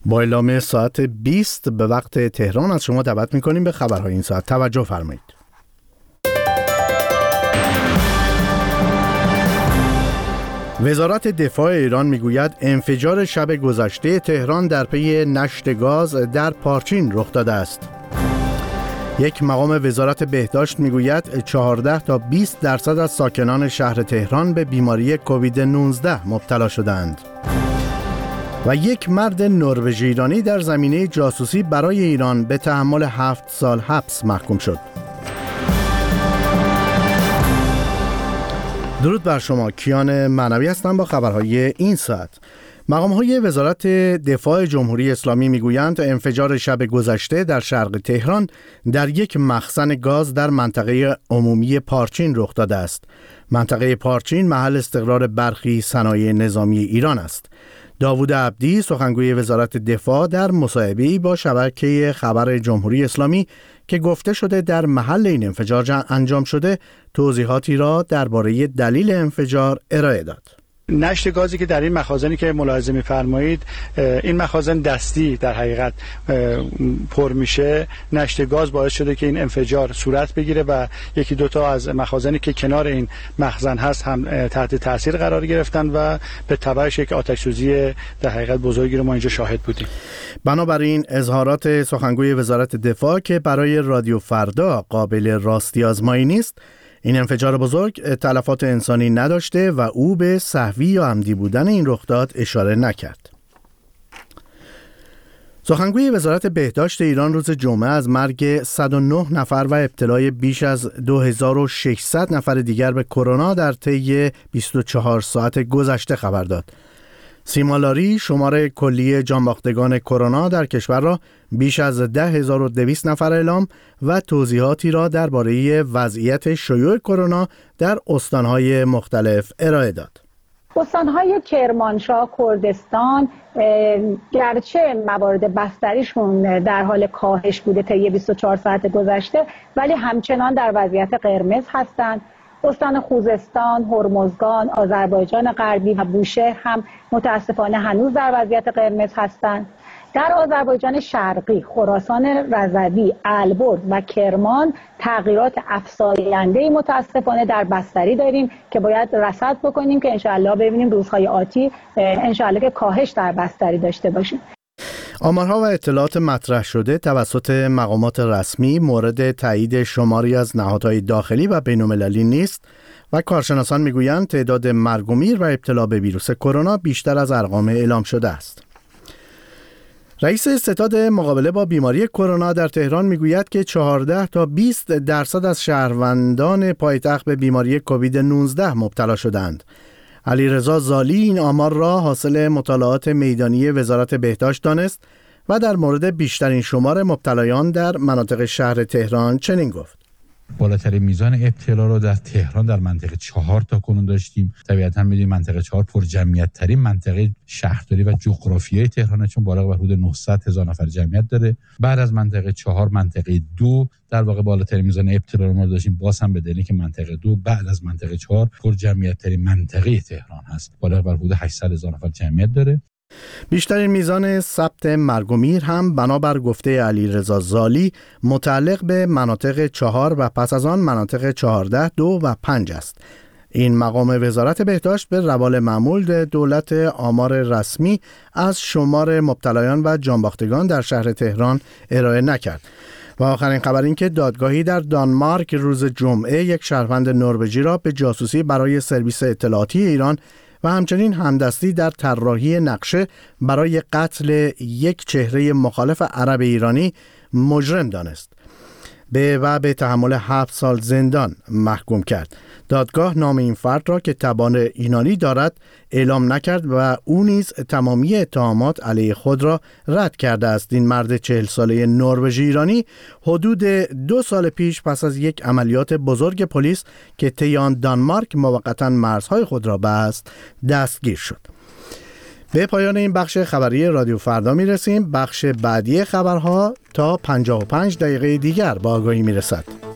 با اعلام ساعت 20 به وقت تهران از شما دعوت می‌کنیم به خبرهای این ساعت. توجه فرمایید. وزارت دفاع ایران میگوید انفجار شب گذشته تهران در پی نشت گاز در پارچین رخ داده است. یک مقام وزارت بهداشت میگوید 14 تا 20% از ساکنان شهر تهران به بیماری کووید 19 مبتلا شدند. و یک مرد نروژی ایرانی در زمینه جاسوسی برای ایران به تحمل 7 سال حبس محکوم شد. درود بر شما، کیان معنوی هستم با خبرهای این ساعت. مقام‌های وزارت دفاع جمهوری اسلامی میگویند انفجار شب گذشته در شرق تهران در یک مخزن گاز در منطقه عمومی پارچین رخ داده است. منطقه پارچین محل استقرار برخی صنایع نظامی ایران است. داوود عبدی سخنگوی وزارت دفاع در مصاحبه‌ای با شبکه خبر جمهوری اسلامی که گفته شده در محل این انفجار انجام شده توضیحاتی را درباره دلیل انفجار ارائه داد. نشت گازی که در این مخازنی که ملاحظه می‌فرمایید، این مخازن دستی در حقیقت پر میشه. نشت گاز باعث شده که این انفجار صورت بگیره و یکی دوتا از مخازنی که کنار این مخزن هست هم تحت تاثیر قرار گرفتن و به تبعش یک آتش‌سوزی در حقیقت بزرگی رو ما اینجا شاهد بودیم. بنابراین اظهارات سخنگوی وزارت دفاع که برای رادیو فردا قابل راستی آزمایی نیست، این انفجار بزرگ تلفات انسانی نداشته و او به سهوی یا عمدی بودن این رخداد اشاره نکرد. سخنگوی وزارت بهداشت ایران روز جمعه از مرگ 109 نفر و ابتلای بیش از 2600 نفر دیگر به کرونا در طی 24 ساعت گذشته خبر داد. سیما لاری شمار کلی جانباختگان کرونا در کشور را بیش از 10,200 نفر اعلام و توضیحاتی را درباره وضعیت شیوع کرونا در استان‌های مختلف ارائه داد. استان‌های کرمانشاه، کردستان گرچه موارد بستریشون در حال کاهش بوده طی 24 ساعت گذشته، ولی همچنان در وضعیت قرمز هستند. استان خوزستان، هرمزگان، آذربایجان غربی و بوشهر هم متاسفانه هنوز در وضعیت قرمز هستند. در آذربایجان شرقی، خراسان رضوی، البرز و کرمان تغییرات افزاینده‌ای متاسفانه در بستری داریم که باید رصد بکنیم که انشاءالله ببینیم روزهای آتی انشاءالله که کاهش در بستری داشته باشیم. آمارها و اطلاعات مطرح شده توسط مقامات رسمی مورد تایید شماری از نهادهای داخلی و بین‌المللی نیست و کارشناسان میگویند تعداد مرگ و میر و ابتلا به ویروس کرونا بیشتر از ارقام اعلام شده است. رئیس ستاد مقابله با بیماری کرونا در تهران میگوید که 14 تا 20% از شهروندان پایتخت به بیماری کووید 19 مبتلا شدند. علیرضا زالی این آمار را حاصل مطالعات میدانی وزارت بهداشت دانست و در مورد بیشترین شمار مبتلایان در مناطق شهر تهران چنین گفت: بالاترین میزان ابتلا رو در تهران در منطقه 4 تا کنون داشتیم. طبیعتاً می‌دونید منطقه 4 پر جمعیت ترین منطقه شهرداری و جغرافیایی تهرانه، چون بالغ بر حدود 900,000 نفر جمعیت داره. بعد از منطقه 4 منطقه 2 در واقع بالاترین میزان ابتلا رو ما داشتیم، باز هم به دلیلی که منطقه 2 بعد از منطقه 4 پر جمعیت ترین منطقه تهران هست، بالغ بر حدود 800,000 نفر جمعیت داره. بیشترین میزان ثبت مرگ و میر هم بنابر گفته علیرضا زالی متعلق به مناطق 4 و پس از آن مناطق 14, 2 و 5 است. این مقام وزارت بهداشت به روال معمول دولت آمار رسمی از شمار مبتلایان و جانباختگان در شهر تهران ارائه نکرد. و آخرین خبر این که دادگاهی در دانمارک روز جمعه یک شهروند نروژی را به جاسوسی برای سرویس اطلاعاتی ایران و همچنین همدستی در طراحی نقشه برای قتل یک چهره مخالف عرب ایرانی مجرم دانست و به تحمل 7 سال زندان محکوم کرد. دادگاه نام این فرد را که تبان ایرانی دارد اعلام نکرد و او نیز تمامی اتهامات علیه خود را رد کرده است. این مرد 40 ساله نروژی ایرانی حدود 2 سال پیش پس از یک عملیات بزرگ پلیس که طی آن دانمارک موقتا مرزهای خود را بست دستگیر شد. به پایان این بخش خبری رادیو فردا می رسیم. بخش بعدی خبرها تا 55 دقیقه دیگر با آگاهی می رسد.